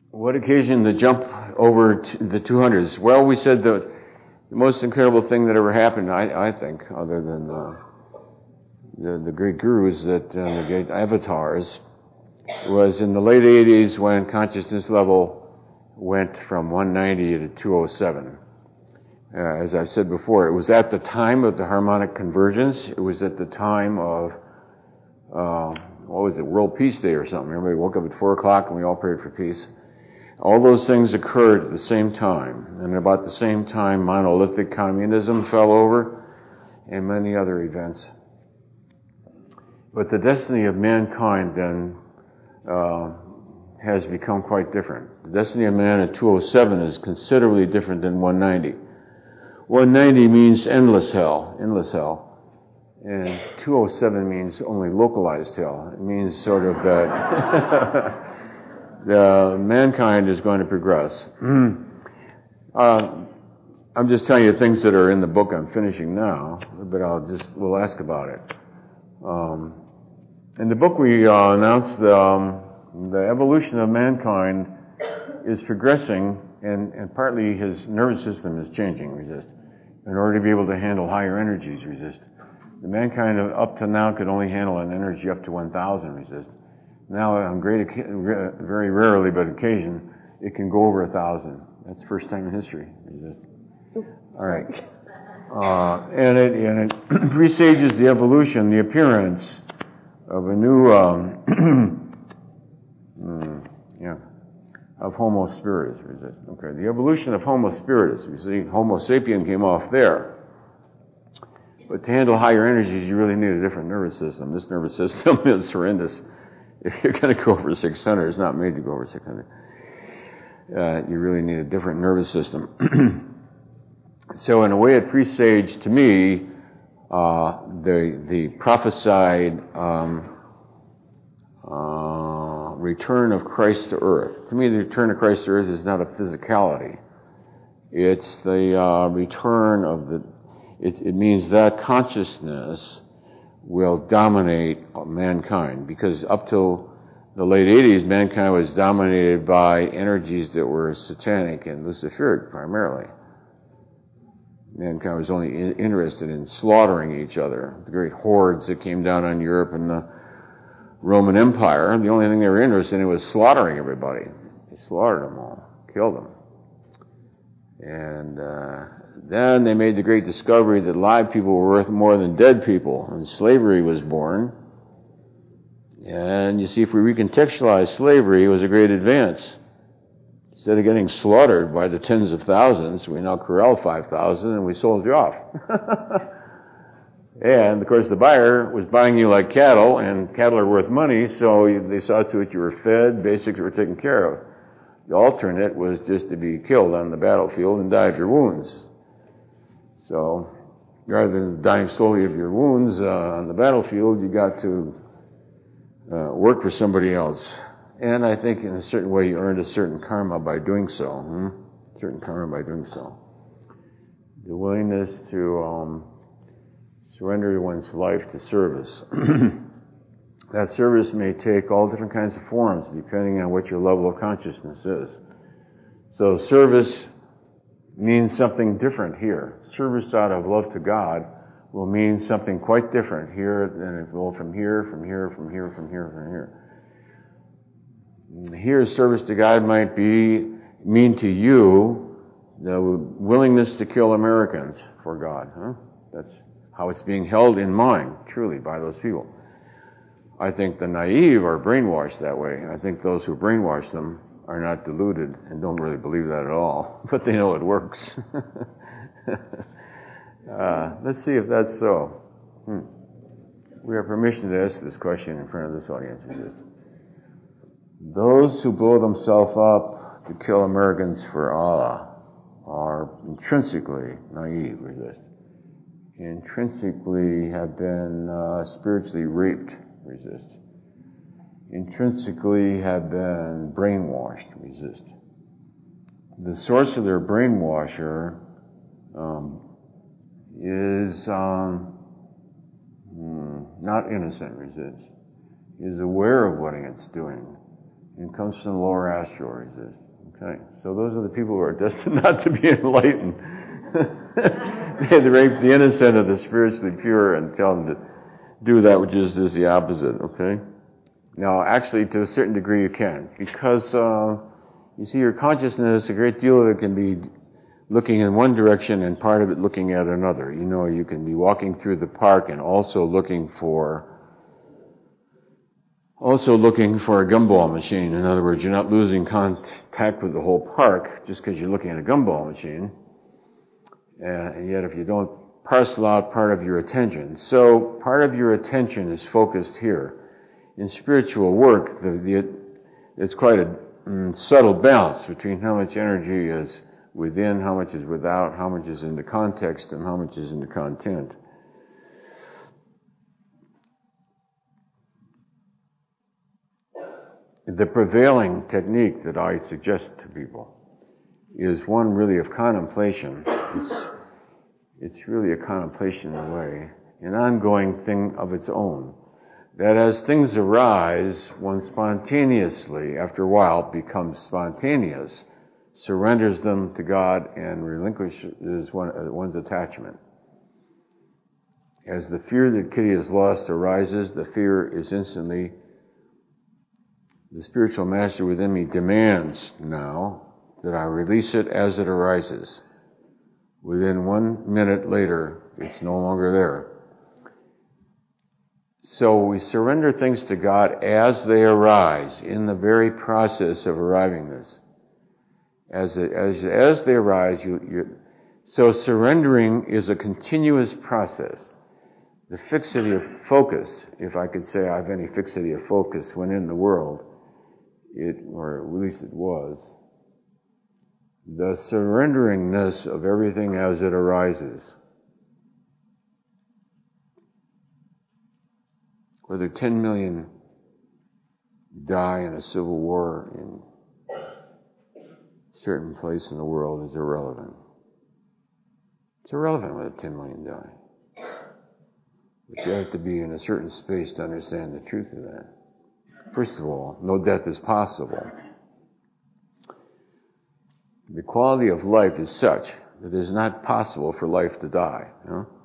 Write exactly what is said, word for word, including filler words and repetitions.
What occasioned the jump over to the two hundreds? Well, we said the, the most incredible thing that ever happened, I, I think, other than uh, the, the great gurus, that uh, the great avatars, was in the late eighties when consciousness level went from one ninety to two oh seven. Uh, as I've said before, it was at the time of the harmonic convergence. It was at the time of, uh, what was it, World Peace Day or something. Everybody woke up at four o'clock and we all prayed for peace. All those things occurred at the same time. And about the same time, monolithic communism fell over and many other events. But the destiny of mankind then uh, has become quite different. The destiny of man at two oh seven is considerably different than one ninety. one ninety means endless hell, endless hell. And two oh seven means only localized hell. It means sort of that the mankind is going to progress. uh, I'm just telling you things that are in the book I'm finishing now, but I'll just, we'll ask about it. Um, in the book we uh, announced the, um, the evolution of mankind is progressing, and, and partly his nervous system is changing, resist, in order to be able to handle higher energies, resist. The mankind up to now could only handle an energy up to one thousand, resist. Now, on great, very rarely, but occasion, it can go over a thousand. That's the first time in history. Resist. All right. Uh, and it, and it presages the evolution, the appearance of a new, um, mm, yeah, of Homo spiritus. Resist. Okay. The evolution of Homo spiritus. You see, Homo sapien came off there. But to handle higher energies, you really need a different nervous system. This nervous system is horrendous. If you're going to go over six hundred, it's not made to go over six hundred. Uh, you really need a different nervous system. So in a way, it presaged to me uh, the the prophesied um, uh, return of Christ to earth. To me, the return of Christ to earth is not a physicality. It's the uh, return of the. It, it means that consciousness will dominate mankind, because up till the late eighties, mankind was dominated by energies that were satanic and luciferic primarily. Mankind was only in, interested in slaughtering each other. The great hordes that came down on Europe and the Roman Empire, the only thing they were interested in was slaughtering everybody. They slaughtered them all, killed them. And uh, then they made the great discovery that live people were worth more than dead people, and slavery was born. And you see, if we recontextualize slavery, it was a great advance. Instead of getting slaughtered by the tens of thousands, we now corralled five thousand and we sold you off. And, of course, the buyer was buying you like cattle, and cattle are worth money, so they saw to it you were fed, basics were taken care of. The alternate was just to be killed on the battlefield and die of your wounds. So, rather than dying slowly of your wounds uh, on the battlefield, you got to uh, work for somebody else. And I think in a certain way you earned a certain karma by doing so. Hmm? Certain karma by doing so. The willingness to um, surrender one's life to service. That service may take all different kinds of forms depending on what your level of consciousness is. So service means something different here. Service out of love to God will mean something quite different here than it will from here, from here, from here, from here, from here. Here, service to God might be mean to you the willingness to kill Americans for God. Huh? That's how it's being held in mind, truly, by those people. I think the naive are brainwashed that way. I think those who brainwash them are not deluded and don't really believe that at all, but they know it works. uh, let's see if that's so. Hmm. We have permission to ask this question in front of this audience. Those who blow themselves up to kill Americans for Allah are intrinsically naive, resist. Intrinsically have been uh, spiritually raped, resist. Intrinsically have been brainwashed, resist. The source of their brainwasher um, is um, not innocent, resist. Is aware of what it's doing and comes from the lower astral resistance. Okay, so those are the people who are destined not to be enlightened. They rape the innocent of the spiritually pure and tell them to do that which is, is the opposite. Okay. Now, actually, to a certain degree, you can, because uh, you see, your consciousness, a great deal of it can be looking in one direction and part of it looking at another. You know, you can be walking through the park and also looking for Also looking for a gumball machine. In other words, you're not losing contact with the whole park just because you're looking at a gumball machine. Uh, and yet if you don't parcel out part of your attention. So part of your attention is focused here. In spiritual work, the, the, it's quite a mm, subtle balance between how much energy is within, how much is without, how much is in the context, and how much is in the content. The prevailing technique that I suggest to people is one really of contemplation. It's, it's really a contemplation in a way, an ongoing thing of its own. That as things arise, one spontaneously, after a while, becomes spontaneous, surrenders them to God, and relinquishes one, uh, one's attachment. As the fear that Kitty has lost arises, the fear is instantly The spiritual master within me demands now that I release it as it arises. Within one minute later, it's no longer there. So we surrender things to God as they arise, in the very process of arriving this. As it, as as they arise, you, you so surrendering is a continuous process. The fixity of focus, if I could say I have any fixity of focus when in the world, it, or at least it was, the surrenderingness of everything as it arises. Whether ten million die in a civil war in a certain place in the world is irrelevant. It's irrelevant whether ten million die. But you have to be in a certain space to understand the truth of that. First of all, no death is possible. The quality of life is such that it is not possible for life to die. You know?